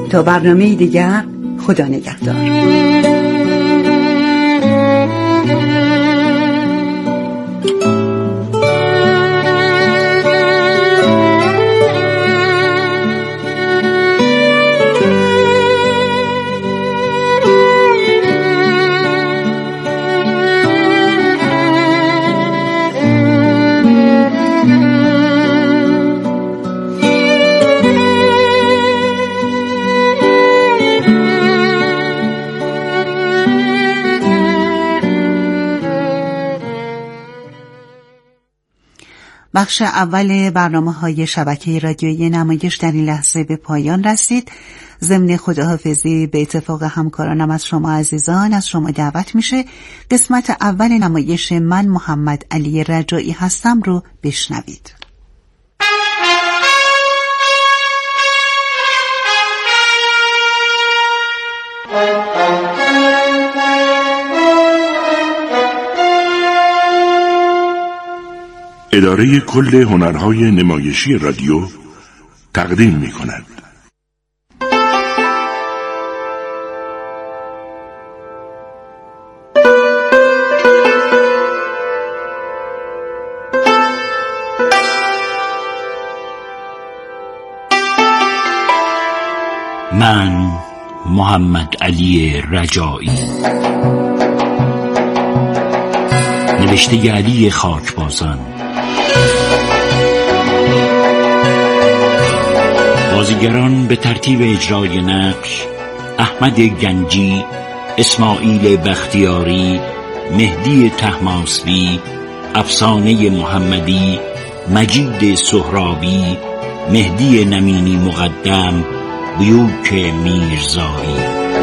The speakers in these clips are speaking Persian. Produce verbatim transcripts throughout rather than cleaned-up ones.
تا برنامه دیگر، خدا نگهدار. بخش اول برنامه‌های شبکه رادیویی نمایش در این لحظه به پایان رسید. ضمن خداحافظی به اتفاق همکارانم از شما عزیزان از شما دعوت میشه قسمت اول نمایش من محمد علی رجایی هستم رو بشنوید. اداره کل هنرهای نمایشی رادیو تقدیم می کند. من محمد علی رجایی، نوشته علی خاکبازان، بازیگران به ترتیب اجرای نقش: احمد گنجی، اسماعیل بختیاری، مهدی طهماسبی، افسانه محمدی، مجید سهرابی، مهدی نمینی مقدم، بیوک میرزایی.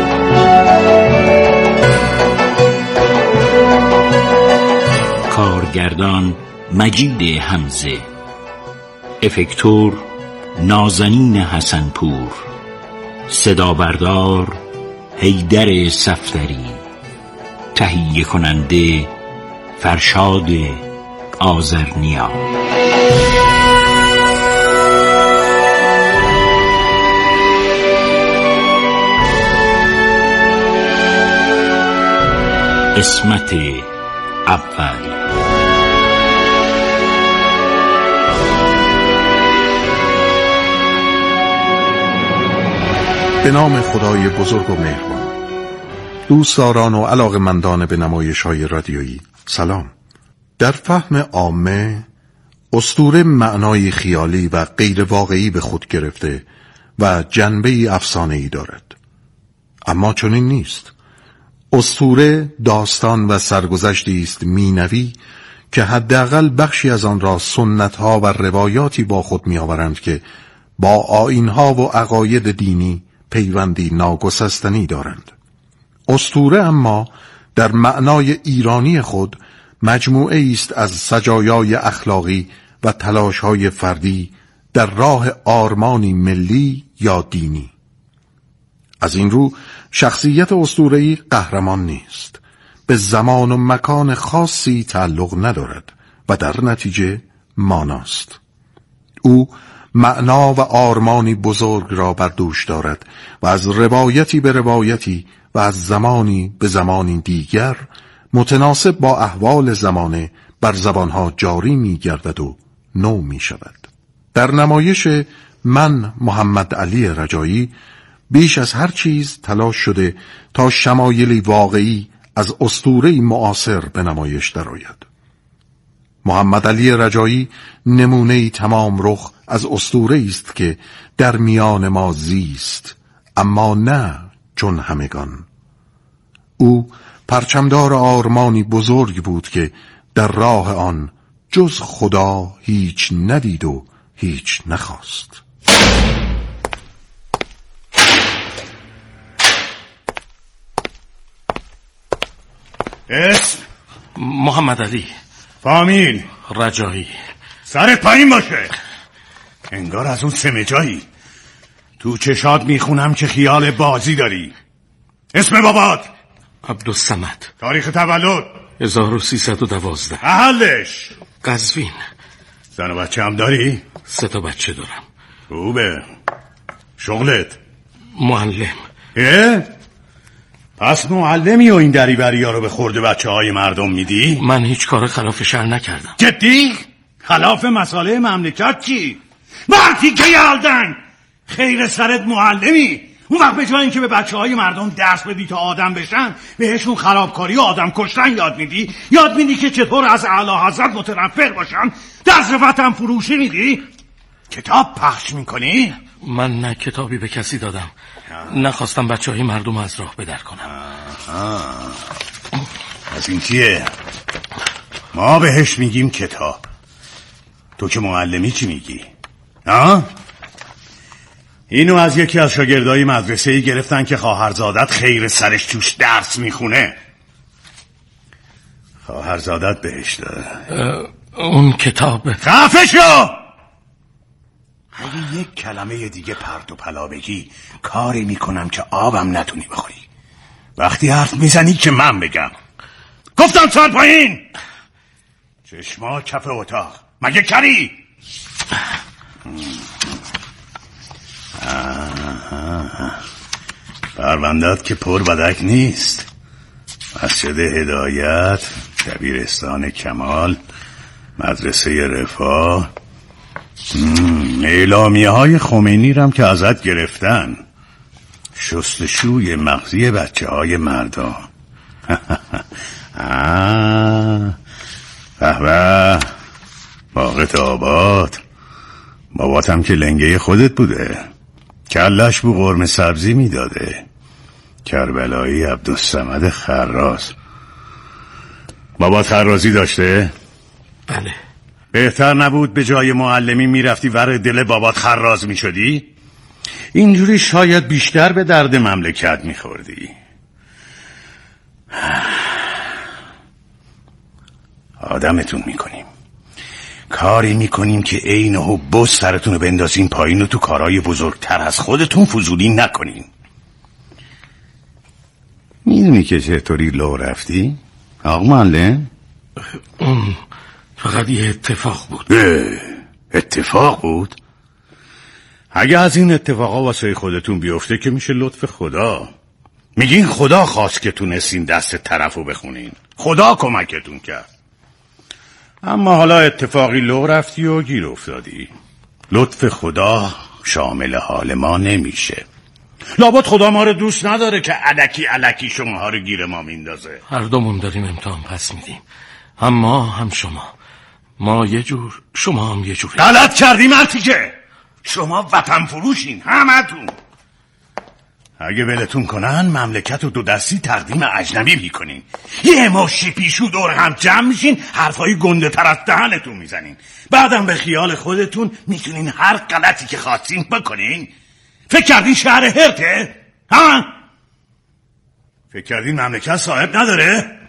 کارگردان مجید حمزه، افکتور نازنین حسنپور، صدا بردار حیدر صفدری، تهیه کننده فرشاد آذرنیا. قسمت اول. به نام خدای بزرگ و مهربان. دوستداران و علاقه‌مندان به نمایش‌های رادیویی، سلام. در فهم عامه اسطوره معنای خیالی و غیر واقعی به خود گرفته و جنبه‌ای افسانه‌ای دارد، اما چنین نیست. اسطوره داستان و سرگذشتی است مینوی که حداقل بخشی از آن را سنت‌ها و روایاتی با خود می‌آورند که با آیین‌ها و عقاید دینی پیوندی ناگسستنی دارند. اسطوره اما در معنای ایرانی خود مجموعه است از سجایای اخلاقی و تلاش‌های فردی در راه آرمانی ملی یا دینی. از این رو شخصیت اسطوره‌ای قهرمان نیست، به زمان و مکان خاصی تعلق ندارد و در نتیجه ماناست. او معنا و آرمانی بزرگ را بر دوش دارد و از روایتی به روایتی و از زمانی به زمانی دیگر متناسب با احوال زمانه بر زبانها جاری می گردد و نو می شود. در نمایش من محمد علی رجایی بیش از هر چیز تلاش شده تا شمایلی واقعی از اسطوره‌ای معاصر به نمایش درآید. محمد علی رجایی نمونه‌ای تمام رخ از اسطوره‌ای است که در میان ما زیست، اما نه چون همگان. او پرچمدار آرمانی بزرگ بود که در راه آن جز خدا هیچ ندید و هیچ نخواست. اسم؟ محمد علی. فامیل؟ رجایی. سرت پایین باشه، انگار از اون سمجایی. تو چشات میخونم که خیال بازی داری. اسم بابات؟ عبدالصمد. تاریخ تولد؟ هزار و سیصد و دوازده. اهلش؟ قزوین. زن و بچه هم داری؟ سه تا بچه دارم. خوبه. شغلت؟ معلم. اه؟ پس معلمی و این دریبری ها رو به خورده بچه های مردم میدی؟ من هیچ کار خلاف شرع نکردم. جدی؟ خلاف مسائل مملکت چی؟ وقتی که یالدن خیر سرت معلمی، اون وقت به جای اینکه به بچه های مردم درس بدی تا آدم بشن، بهشون خرابکاری و آدم کشتن یاد میدی؟ یاد میدی که چطور از اعلی حضرت متنفر باشن؟ درس وطن فروشی میدی؟ کتاب پخش میکنی؟ من نه کتابی به کسی دادم، نخواستم بچه های مردم از راه بدر کنم. آه. از این چیه؟ ما بهش میگیم کتاب، تو که معلمی چی میگی؟ آه؟ اینو از یکی از شاگردای مدرسه‌ای گرفتن که خواهرزادت خیر سرش توش درس میخونه. خواهرزادت بهش داره. اون کتاب خفه شو! اگه یک کلمه دیگه پرت و پلا بگی کاری میکنم که آبم نتونی بخوری. وقتی حرف میزنی که من بگم. گفتم سر پایین! چشما کف اتاق. مگه کری؟ پرونده‌ات که پر بدک نیست. مسجد هدایت، دبیرستان کمال، مدرسه رفاه، اعلامیه های خمینی رم که ازت گرفتن، شستشوی مغزی بچه های مردم. به به، باغت آباد. باباتم که لنگه خودت بوده، کلش بو قرمه سبزی میداده. کربلایی عبدالصمد خراز. بابات خرازی داشته؟ بله. بهتر نبود به جای معلمی میرفتی ور دل بابات خراز میشدی؟ اینجوری شاید بیشتر به درد مملکت میخوردی. آدمتون میکنیم، کاری میکنیم که عین و بز سرتون رو بندازین پایین و تو کارهای بزرگتر از خودتون فضولی نکنین. میدونی که چطوری لو رفتی؟ آقا معلم؟ اون فقط یه اتفاق بود. اتفاق بود؟ اگه از این اتفاقا واسه خودتون بیفته که میشه لطف خدا. میگین خدا خواست که تونستین دست طرفو بخونین، خدا کمکتون کرد. اما حالا اتفاقی لو رفتی و گیر افتادی. لطف خدا شامل حال ما نمیشه. لابد خدا ما رو دوست نداره که الکی الکی شماها رو گیر ما میندازه. هر دومون داریم امتحان پس میدیم، اما هم شما. ما یه جور، شما هم یه جور. غلط کردی مرتی که شما وطن فروشین همتون. اگه ولتون کنن مملکت رو دو دستی تقدیم اجنبی میکنین. یه مشی پیشو دور هم جمع میشین، حرفای گنده تر از دهنتون میزنین. بعدم به خیال خودتون میتونین هر غلطی که خواستین بکنین. فکر کردین شهر هرته؟ ها؟ فکر کردین مملکت صاحب نداره؟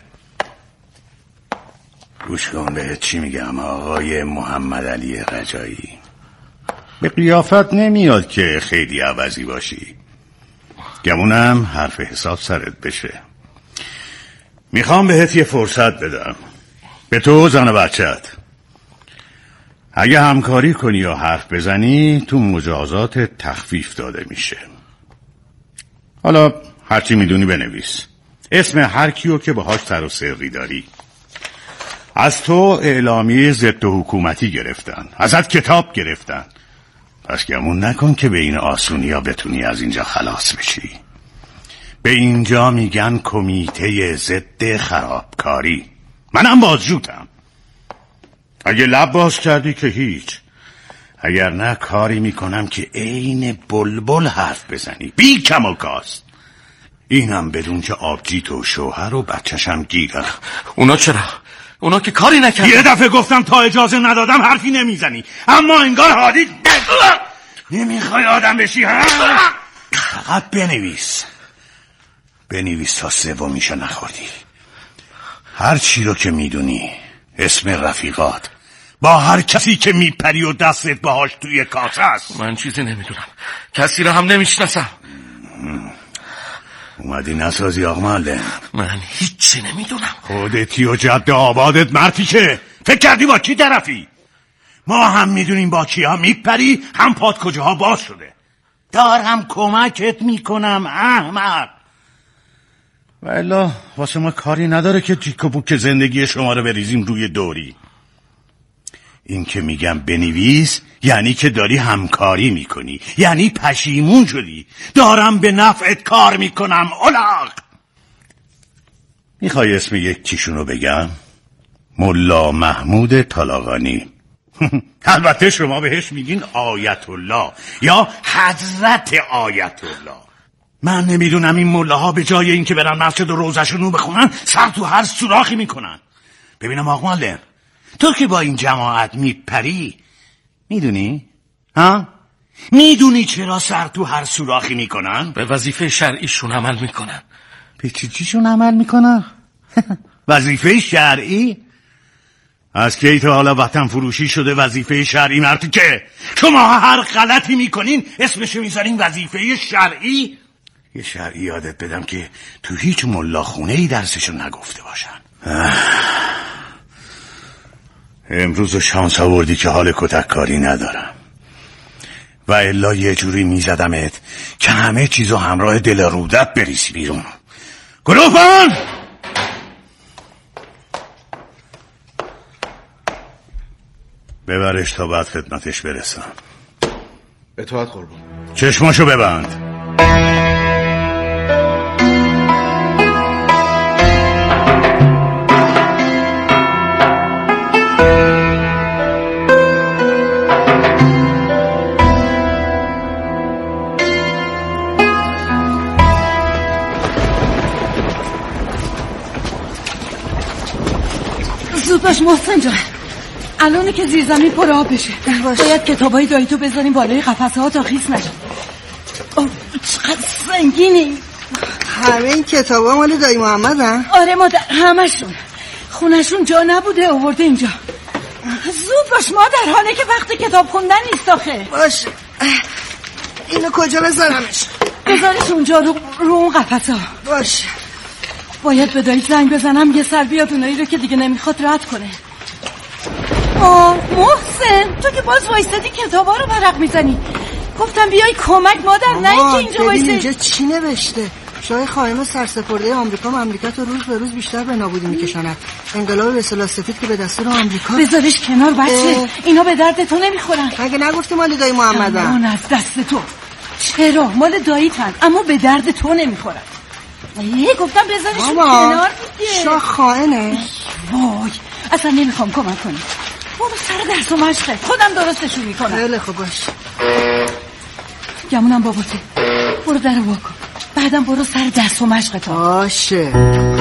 گوش کن بهت چی میگم آقای محمد علی رجایی. به قیافت نمیاد که خیلی عوضی باشی، گمونم حرف حساب سرت بشه. میخوام بهت یه فرصت بدم، به تو زن و بچت. اگه همکاری کنی یا حرف بزنی تو مجازات تخفیف داده میشه. حالا هرچی میدونی بنویس، اسم هر کیو که باهاش سر و سری داری. از تو اعلامیه ضد حکومتی گرفتن، ازت کتاب گرفتن، پس گمون نکن که به این آسونی ها بتونی از اینجا خلاص بشی. به اینجا میگن کمیته ضد خرابکاری. منم بازجوتم. اگه لب باز کردی که هیچ، اگر نه کاری میکنم که عین بلبل حرف بزنی بی کم و کاست. اینم بدون که آبجیت و شوهر و بچه‌شم گیرن. اونا چرا؟ اونا که کاری نکردن. یه دفعه گفتم تا اجازه ندادم حرفی نمیزنی، اما انگار حالی نمیخوای آدم بشی. ها؟ فقط بنویس بنویس تا سومیشو نخوردی. هر چی رو که میدونی، اسم رفیقات، با هر کسی که میپری و دستت باهاش توی کاسه است. من چیزی نمیدونم، کسی رو هم نمیشناسم. اومدی نسازی آقا معلم؟ من هیچی نمیدونم. خودتی و جد آبادت مرتی که فکر کردی با کی طرفی؟ ما هم میدونیم با کی ها میپری، هم پاد کجاها باز شده. دارم کمکت میکنم احمق. و الا واسه ما کاری نداره که جیک و بوک زندگی شما رو بریزیم روی دوری. این که میگم بنویس یعنی که داری همکاری میکنی، یعنی پشیمون شدی. دارم به نفعت کار میکنم الاغ. میخوای اسم یک کیشونو بگم؟ ملا محمود طالاقانی. البته شما بهش میگین آیت الله یا حضرت آیت الله. من نمیدونم این ملاها به جای این که برن مسجد و روزشون رو بخونن سر تو هر سوراخی میکنن. ببینم آقا معلم، تو که با این جماعت میپری میدونی؟ ها؟ میدونی چرا سر تو هر سوراخی میکنن؟ به وظیفه شرعیشون عمل میکنن. به چی چیشون عمل میکنن؟ وظیفه شرعی؟ از کی تا حالا وطن فروشی شده وظیفه شرعی؟ مرتی که شما هر غلطی میکنین اسمشو میذارین وظیفه شرعی. یه شرعی یادت بدم که تو هیچ ملا خونه ای درسشو نگفته باشن. امروز شانس آوردی که حال کتک کاری ندارم و الا یه جوری میزدمت که همه چیزو همراه دل رودت بریسی بیرون. گلوفان ببرش تا بعد خدمتش برسم. اطاعت قربان. چشماشو ببند. زود باش محسن جان، الانه که زیر زمین پر آب بشه. باید کتابای داییتو بذاریم بالای قفسه ها تا خیس نشه. چقدر سنگینی. همه این کتابا مال دایی محمد هم؟ آره مادر، همشون. خونشون جا نبوده آورده اینجا. زود باش مادر، حاله که وقت کتاب خوندن نیست آخه. باشه، اینو کجا بذارمش؟ بذارش اونجا رو, رو اون قفسه ها. باشه. باید به دایی زنگ بزنم یه سر بیاد اونایی رو که دیگه نمیخواد رد کنه. آه محسن، تو که باز وایستادی کتابا رو ورق میزنی. گفتم بیای کمک مادر، نه اینکه اینجا وایسه. اینجا چی نوشته؟ شاه خائن سرسپرده آمریکا مملکت رو روز به روز بیشتر به نابودی میکشاند. انقلاب به اصطلاح سفید که به دستور آمریکا. بذارش کنار بچه، اینا به درد تو نمیخورن. مگه نگفتی مال دایی محمدن؟ اون از دست تو. چرا؟ مال داییتن اما به درد تو نمیخورن. ای گفتم بذارش کنار دیگه. شاه خائنه. وای اصلا نمیخوام کمک کنی. برو سر درس و مشقه، خودم درستشون میکنم. خیلی خوب باش. گمونم باباته. برو در رو واکن، بعدم برو سر درس و مشقه تا. باشه.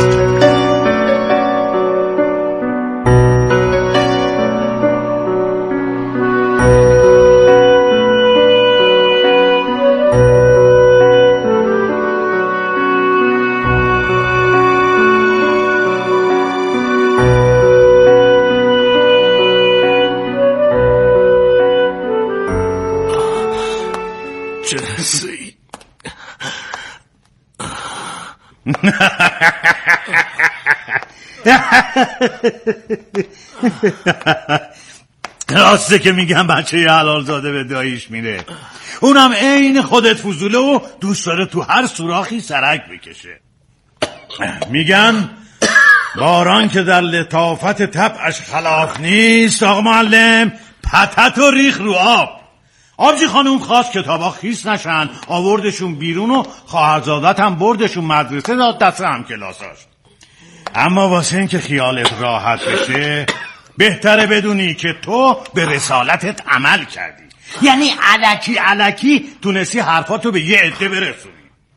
راسته که میگم بچه حلال زاده به داییش میره، اونم عین خودت فضوله و دوست داره تو هر سوراخی سرک بکشه. میگن باران که در لطافت طبعش خلاف نیست. آقا معلم پتت و ریخ رو آب. آبجی خانوم خواست کتابا خیس نشن، آوردشون بیرون و خواهرزادت هم بردشون مدرسه داد دست هم کلاساش. اما واسه این که خیالت راحت بشه بهتره بدونی که تو به رسالتت عمل کردی، یعنی الکی الکی تونستی حرفاتو به یه عده برسونی.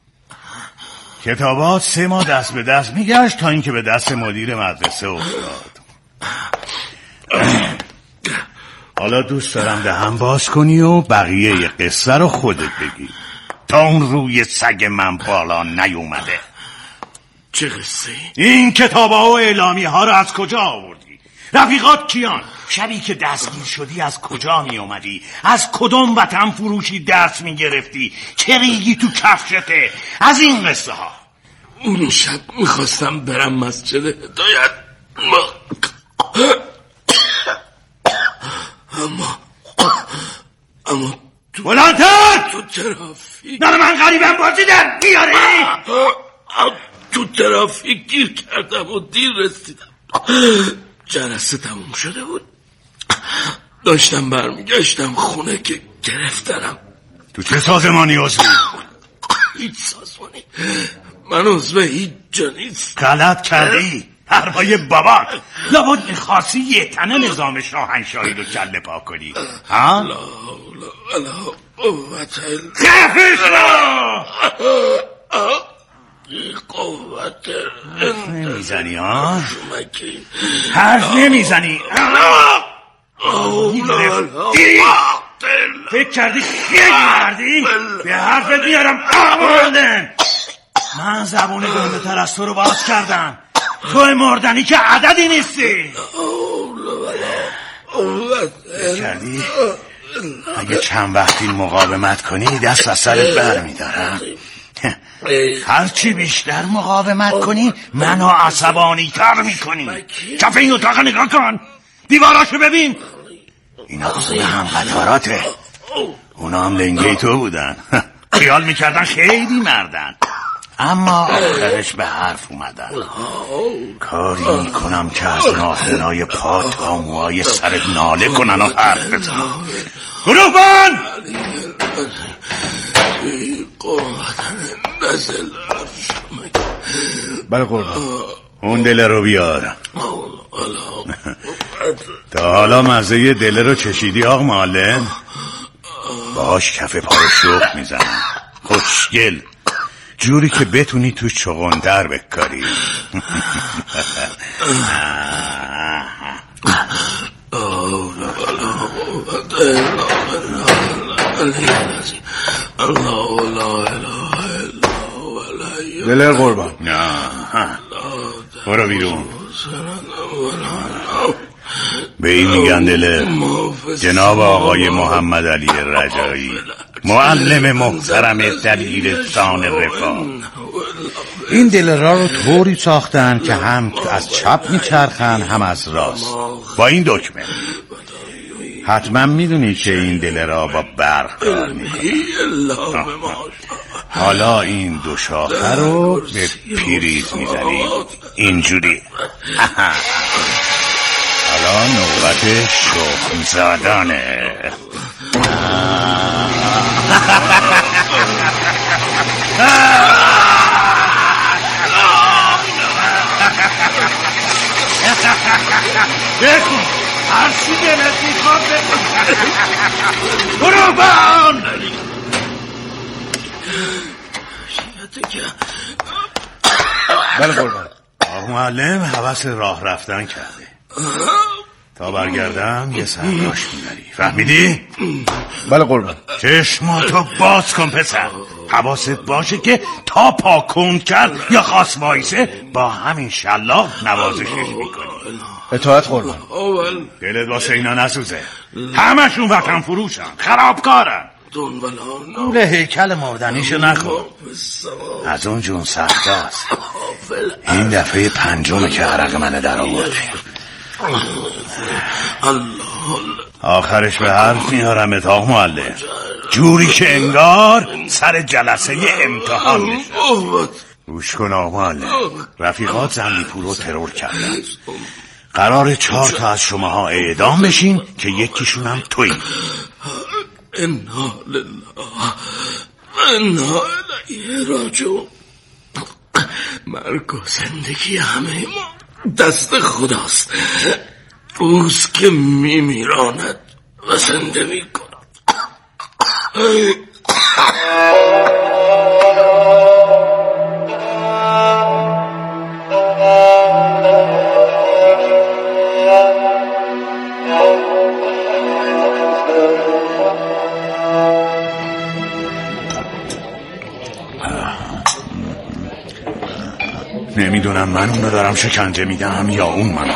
کتابات سه ماه دست به دست میگشت تا اینکه به دست مدیر مدرسه افتاد. حالا دوست دارم دهن باز کنی و بقیه قصه رو خودت بگی تا اون روی سگ من بالا نیومده. چه قصه؟ این کتابا و اعلامی ها رو از کجا آوردی؟ رفیقات کیان؟ شبی که دستگیر شدی از کجا می اومدی؟ از کدوم وطن فروشی درس می گرفتی؟ چه ریگی تو کفشته؟ از این قصه ها. اون شب میخواستم برم مسجد هدایت اما اما بلندتر! تو ترافیک نه من غریبم بازی در میاری؟ تو ترافیک گیر کردم و دیر رسیدم. جلسه تموم شده بود، داشتم برمیگشتم خونه که گرفتنم. تو چه سازمانی عضوی؟ هیچ سازمانی، من عضو هیچ جا نیست. غلط کردی حرفای بابات. لابد میخواستی یه تنه نظام شاهنشاهی رو کله پا کنی ها؟ لا لا قوت خفه شو! قوت حرف نمیزنی ها؟ حرف نمیزنی؟ دیری؟ فکر کردی خیلی مردی؟ به حرفت میارم آمردن. من زبون گنده تر از تو رو باز کردم. تو مردنی که عددی نیستی. فکر کردی؟ اگه چند وقتی مقاومت کنی دست از سرت بر میدارم. هرچی بیشتر مقاومت کنی منو عصبانی تر میکنی. کف این اتاق نگاه کن، دیواراشو ببین. اینا خونه هم قطاراته. اونا هم لنگه تو بودن. خیال میکردن خیلی مردن، اما آخرش به حرف اومدن. کاری میکنم که از ناخنای پا تا موهای سرت ناله کنن و حرف بزن. گروه بان! بله قربان. اون دله رو بیار. تا حالا مزه دله رو چشیدی آق معلم؟ باش کف پا رو شوق میزنم. خوشگل، جوری که بتونی تو چغندر بکاری. دلر قربان. نه برو بیرون. به این میگن دلر. جناب آقای محمد علی رجایی، معلم محترم دلیلستان رفاه. این دلرها رو طوری ساختن که هم از چپ میچرخن هم از راست با این دکمه. حتما میدونی که این دلرها با برق کار میکنن. حالا این دو شاخه رو به پریز میزنی اینجوری. حالا نوبت شخم زدنه. بکن هر چی دلت میخواد بکن. برو بان! بله قربان. آقا معلم حوث راه رفتن کرده. تا برگردم یه سرگاش میبری، فهمیدی؟ بله قربان. چشماتو باز کن پسر. حواست باشه که تا پا کند کرد یا خواست وایسه با همین شلاق نوازشش میکنی. اطاعت قربان. دلت واسه اینا نسوزه. همشون وطن فروشن، خرابکارن. گول هیکل مردنیشو نکن، از اون جون سخت است. این دفعه پنجمه که عرق منه در آوردی. آخرش به حرف میارم اتاق معلم، جوری که انگار سر جلسه امتحان میشه. گوش کن آقا معلم، رفیقات زنی پور رو ترور کردن. قرار چهار تا از شماها اعدام بشین که یکیشون هم تویی. انا لله انا الیه راجعون. مرگ و زندگی همه ما دست خداست. اوست که میمیراند و زنده میکند. نمیدونم من اونو دارم شکنجه میدم یا اون منو.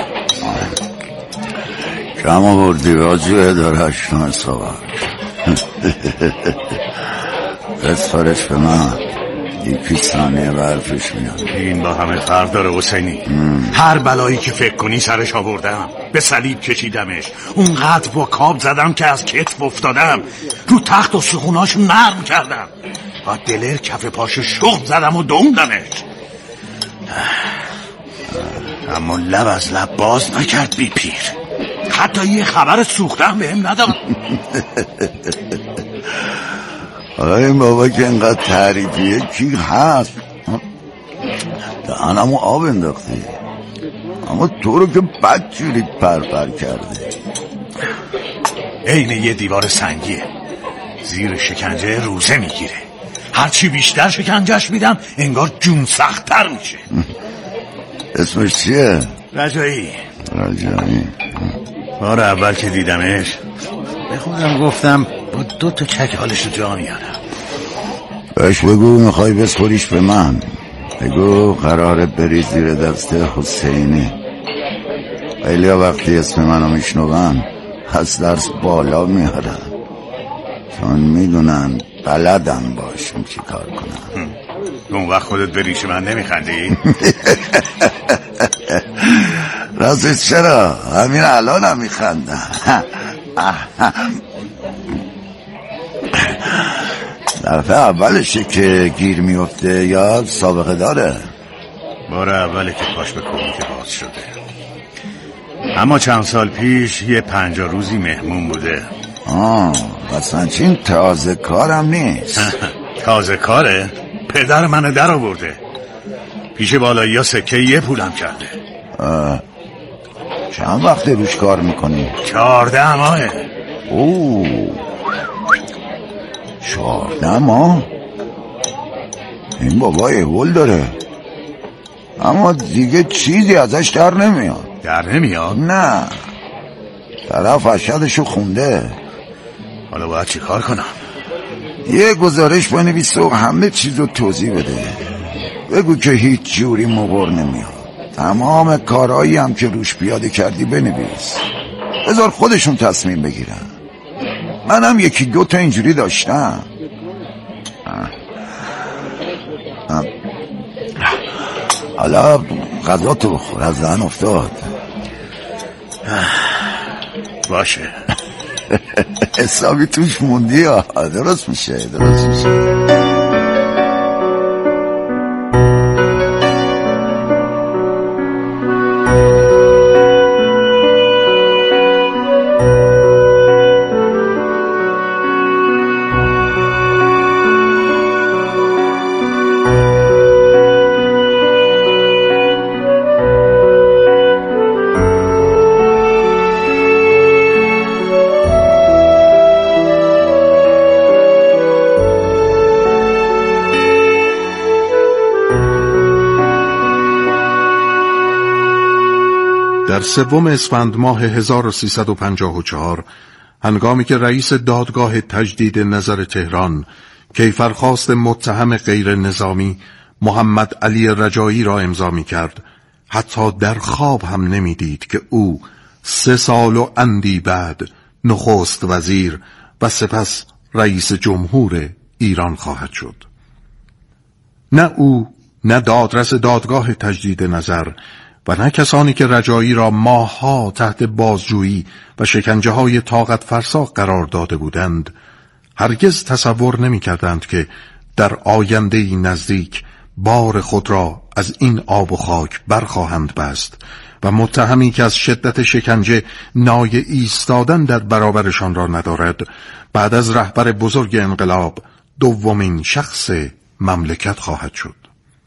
کم آوردی راجعه داره هشتم سوار. بسپارش به من. یکی ثانیه برفش میاد. این با همه فرق داره حسینی. هر بلایی که فکر کنی سرش آوردم، به صلیب کشیدمش، اونقدر با کاب زدم که از کتف افتادم، رو تخت و سخوناش نرم کردم، با دلر کف پاش شخم زدم و دوندمش، اما لب از لب باز نکرد بی پیر. حتی یه خبر سوختم بهم نداد. حالا این بابا که اینقدر تعریفیه کی هست؟ دهنمو آب انداختی، اما تو رو که بدجوری پرپر کرده. عین یه دیوار سنگیه، زیر شکنجه روزه میگیره. هرچی بیشتر شکنجهش میدم انگار جون سخت‌تر میشه. اسمش چیه؟ رجایی. رجایی. بار اول که دیدمش به خودم گفتم با دو تا چک حالشو جا میارم. بهش بگو میخوای بسپریش به من، بگو قراره بری زیر دست حسینی. خیلی وقتی اسم منو میشنون از درس بالا میارن، چون میدونن بلدم باشم چی کار کنم. اون وقت خودت به ریش من نمیخندی؟ راستش چرا؟ همین الان هم میخندم. دفعه اولشه که گیر میفته یا سابقه داره؟ بار اوله که پاش به کمیته باز شده، اما چند سال پیش یه پنجاه روزی مهمون بوده. آه اصلا چین تازه کارم نیست. تازه کاره؟ پدر منو در آورده، پیش بالایی ها سکه یه پولم کرده. آه. چند وقت روش کار میکنی؟ چهارده ماهه. اوه چهارده ماه؟ این بابا ایول داره، اما دیگه چیزی ازش در نمیاد. در نمیاد؟ نه، طرف اشهدشو خونده. حالا باید چی کار کنم؟ یه گزارش بنویس و همه چیزو توضیح بده، بگو که هیچ جوری مقر نمیاد، تمام کارهایی هم که روش پیاده کردی بنویس، بذار خودشون تصمیم بگیرن. منم یکی دو تا اینجوری داشتم. حالا غذا تو بخور، از دهن افتاد. باشه. حسابی توش موندی ها. درست میشه درست میشه. در سوم اسفند ماه هزار و سیصد و پنجاه و چهار هنگامی که رئیس دادگاه تجدید نظر تهران کیفرخواست متهم غیر نظامی محمد علی رجایی را امضا می کرد، حتی در خواب هم نمی دید که او سه سال و اندی بعد نخست وزیر و سپس رئیس جمهور ایران خواهد شد. نه او، نه دادرس دادگاه تجدید نظر و نه کسانی که رجایی را ماهها تحت بازجویی و شکنجه های طاقت فرسا قرار داده بودند، هرگز تصور نمی کردند که در آینده نزدیک بار خود را از این آب و خاک برخواهند بست و متهمی که از شدت شکنجه نای ایستادن در برابرشان را ندارد، بعد از رهبر بزرگ انقلاب دومین شخص مملکت خواهد شد.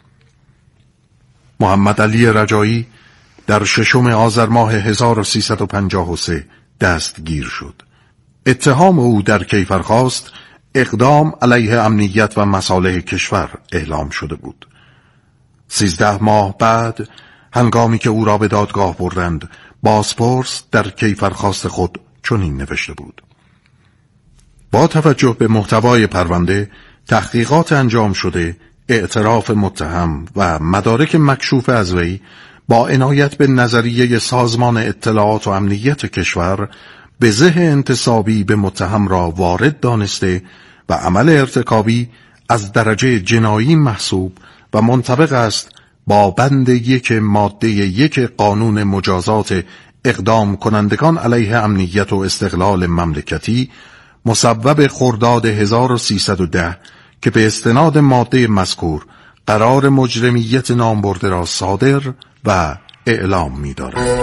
محمد علی رجایی در ششم آذر ماه هزار و سیصد و پنجاه و سه دستگیر شد. اتهام او در کیفرخواست اقدام علیه امنیت و مصالح کشور اعلام شده بود. سیزده ماه بعد هنگامی که او را به دادگاه بردند، بازپرس در کیفرخواست خود چنین نوشته بود: با توجه به محتوای پرونده، تحقیقات انجام شده، اعتراف متهم و مدارک مکشوف از وی، با عنایت به نظریه سازمان اطلاعات و امنیت کشور، به زه انتصابی به متهم را وارد دانسته و عمل ارتکابی از درجه جنایی محسوب و منطبق است با بند یک ماده یک قانون مجازات اقدام کنندگان علیه امنیت و استقلال مملکتی مصوب خرداد هزار و سیصد و ده که به استناد ماده مذکور قرار مجرمیت نامبرده را صادر و اعلام می دارد.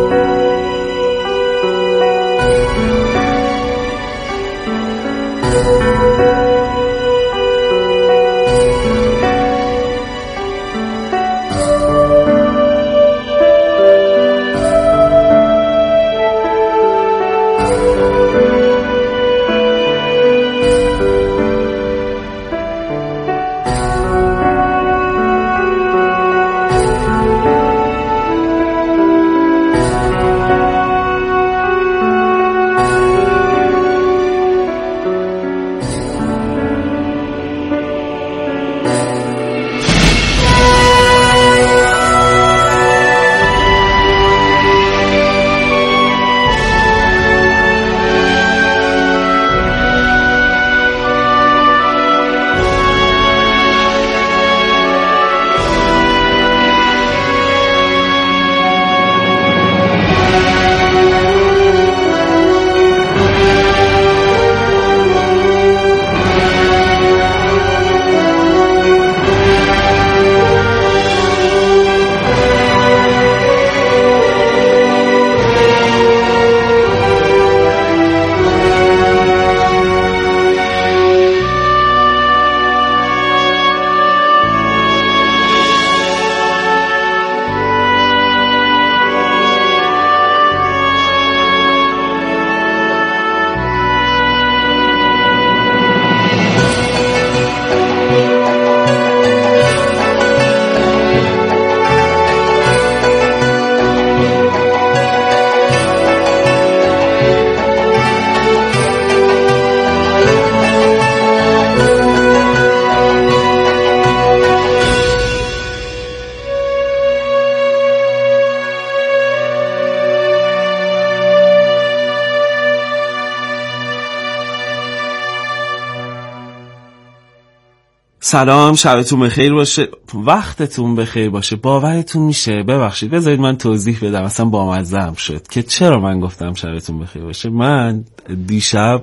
سلام، شبتون بخیر باشه، وقتتون بخیر باشه. باورتون میشه، ببخشید بذارید من توضیح بدم، اصلا بامزه هم شد که چرا من گفتم شبتون بخیر باشه. من دیشب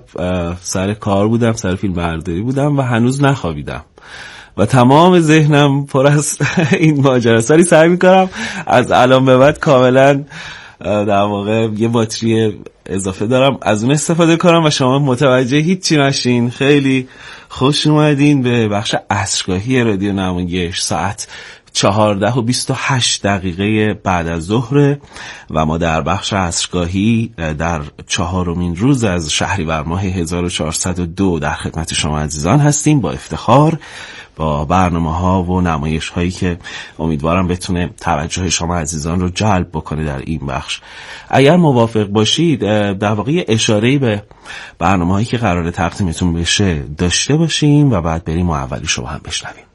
سر کار بودم، سر فیلم برداری بودم و هنوز نخوابیدم و تمام ذهنم پر از این ماجرا. سری سعی میکنم از الان به بعد کاملا در واقع یه باتری اضافه دارم، از اون استفاده کنم و شما متوجه هیچی نشین. خیلی خوش اومدین به بخش عصرگاهی رادیو نمایش. ساعت چهارده و بیست و هشت دقیقه بعد از ظهر و ما در بخش عصرگاهی در چهارمین روز از شهریور ماه هزار و چهارصد و دو در خدمت شما عزیزان هستیم، با افتخار با برنامه ها و نمایش هایی که امیدوارم بتونه توجه شما عزیزان رو جلب بکنه در این بخش. اگر موافق باشید در واقع اشاره‌ای به برنامه هایی که قراره تقدیمتون بشه داشته باشیم و بعد بریم و اولیش رو هم بشنویم.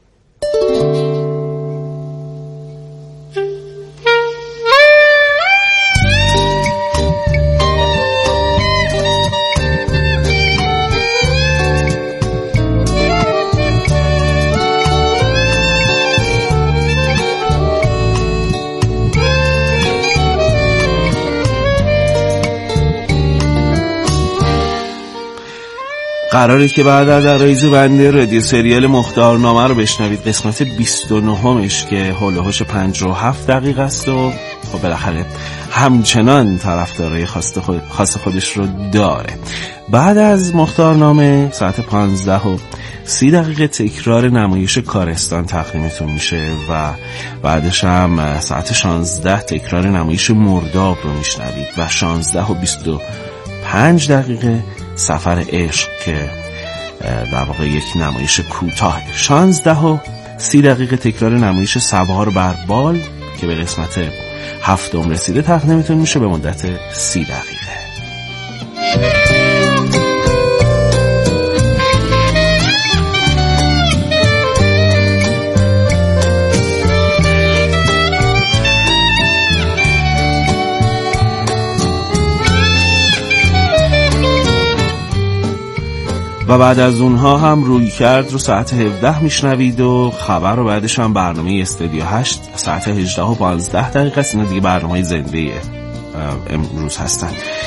قراره که بعد از عرایض بنده رادیو سریال مختارنامه رو بشنوید، قسمت بیست و نهمش که حول و حوش پنجاه و هفت دقیقه است و خب بالاخره همچنان طرفدارای خاص خودش رو داره. بعد از مختارنامه ساعت پانزده و سی دقیقه تکرار نمایش کارستان تقدیمتون میشه و بعدش هم ساعت شانزده تکرار نمایش مرداب رو میشنوید و شانزده و بیست و پنج دقیقه سفر عشق که در واقع یک نمایش کوتاه. شانزده و سی دقیقه تکرار نمایش سوار بر بال که به قسمت هفتم رسیده تقدیمتون میشه به مدت سی دقیقه. و بعد از اونها هم روی کرد رو ساعت هفده میشنوید و خبر رو بعدش هم برنامه استودیو هشت ساعت هجده و پانزده دقیقه است. اینا دیگه برنامه زنده امروز هستن.